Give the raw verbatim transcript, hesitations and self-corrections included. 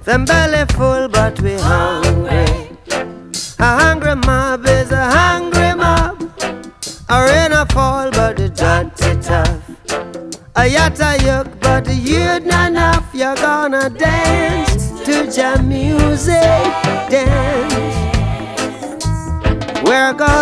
Them belly full but we hungry. A hungry mob is a hungry mob. A rain a fall but the dirty tough. A yatta yuck but the youth not enough. You're gonna dance to jam music. Dance. We're gonna